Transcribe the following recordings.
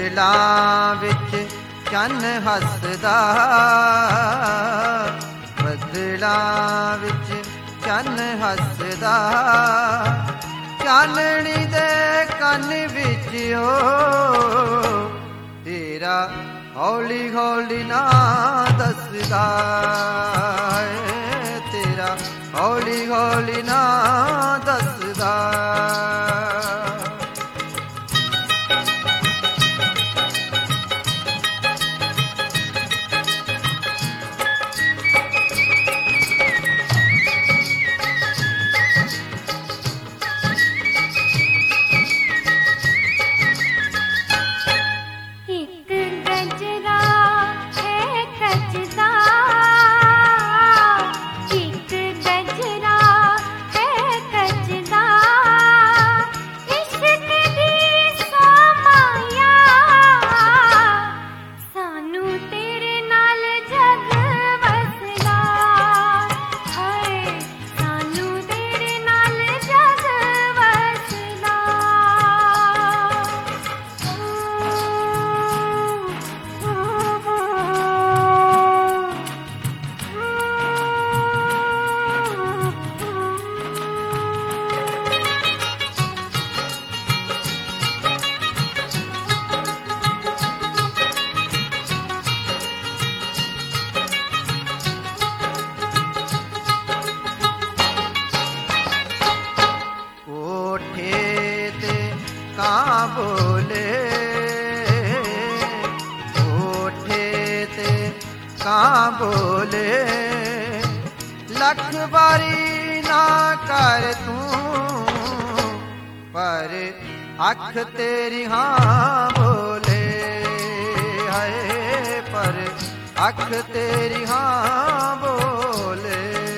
ਬੱਦਲਾਂ ਵਿੱਚ ਚੰਨ ਹੱਸਦਾ, ਬੱਦਲਾਂ ਵਿੱਚ ਚੰਨ ਹੱਸਦਾ, ਚਾਨਣੀ ਦੇ ਕੰਨ ਵਿੱਚ ਓ ਤੇਰਾ ਹੌਲੀ ਹੌਲੀ ਨਾ ਦੱਸਦਾ, ਤੇਰਾ ਹੌਲੀ ਹੌਲੀ ਨਾ ਦੱਸਦਾ। ਕਾਂ ਬੋਲੇ, ਕੋਠੇ ਤੇ ਕਾਂ ਬੋਲੇ, ਲੱਖ ਵਾਰੀ ਨਾ ਕਰ ਤੂੰ, ਪਰ ਅੱਖ ਤੇਰੀ ਹਾਂ ਬੋਲੇ, ਹਾਏ ਪਰ ਅੱਖ ਤੇਰੀ ਹਾਂ ਬੋਲੇ।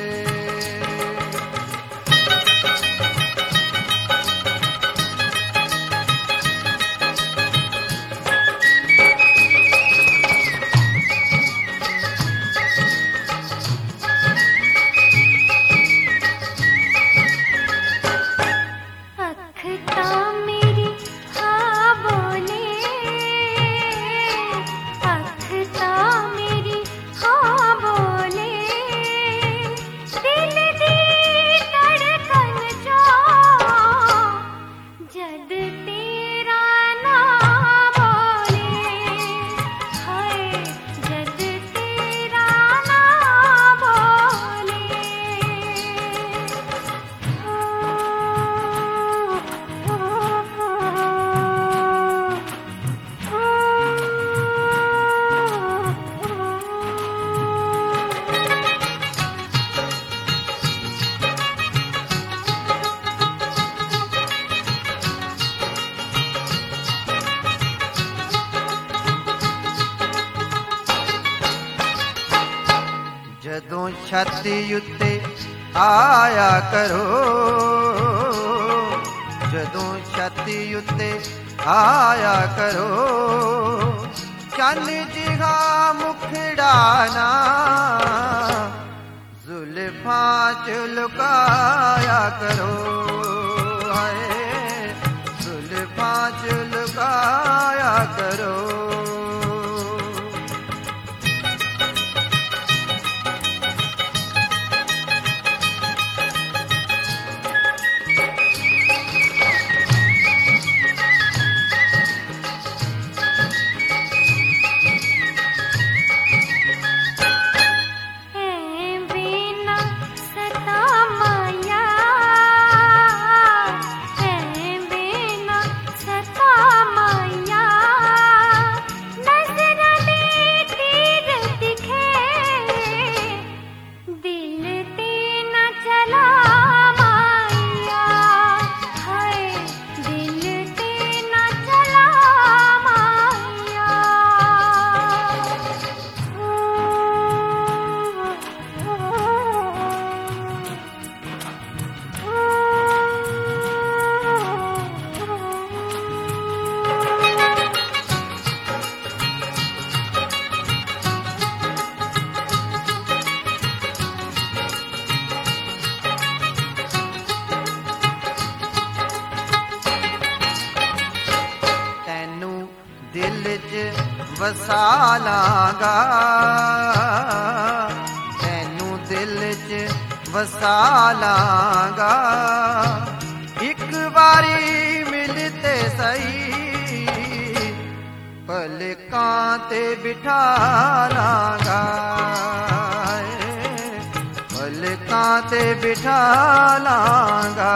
ਜਦੋਂ ਛਾਤੀ ਉੱਤੇ ਆਇਆ ਕਰੋ, ਜਦੋਂ ਛਾਤੀ ਉੱਤੇ ਆਇਆ ਕਰੋ, ਚੰਨ ਜਿਹਾ ਮੁਖੜਾ ਨਾ ਜ਼ੁਲਫਾਂ ਚ ਲੁਕਾਇਆ ਕਰੋ, ਹਾਏ ਜ਼ੁਲਫਾਂ ਚ ਲੁਕਾਇਆ ਕਰੋ। माया ਵਸਾ ਲਾਂਗਾ, ਤੈਨੂੰ ਦਿਲ 'ਚ ਵਸਾ ਲਾਂਗਾ। ਇੱਕ ਵਾਰੀ ਮਿਲ ਤੇ ਸਹੀ, ਪਲਕਾਂ ਤੇ ਬਿਠਾ ਲਾਂਗਾ, ਪਲਕਾਂ ਤੇ ਬਿਠਾ ਲਾਂਗਾ।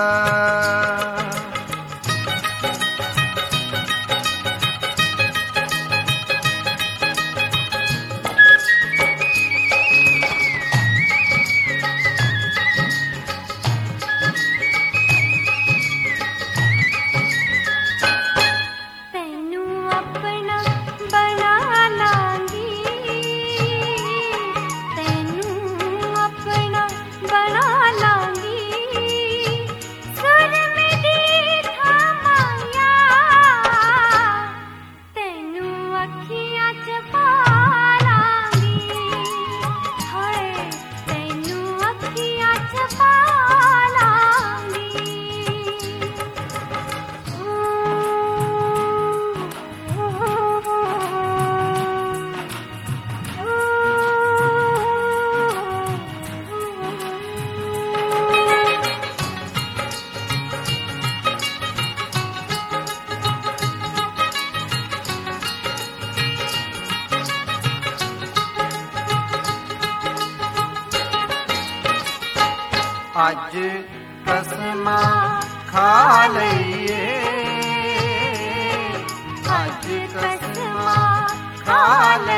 ਅੱਜ ਕਸਮਾਂ ਖਾ ਲਈਏ, ਅੱਜ ਕਸਮਾਂ ਖਾ ਲਈਏ।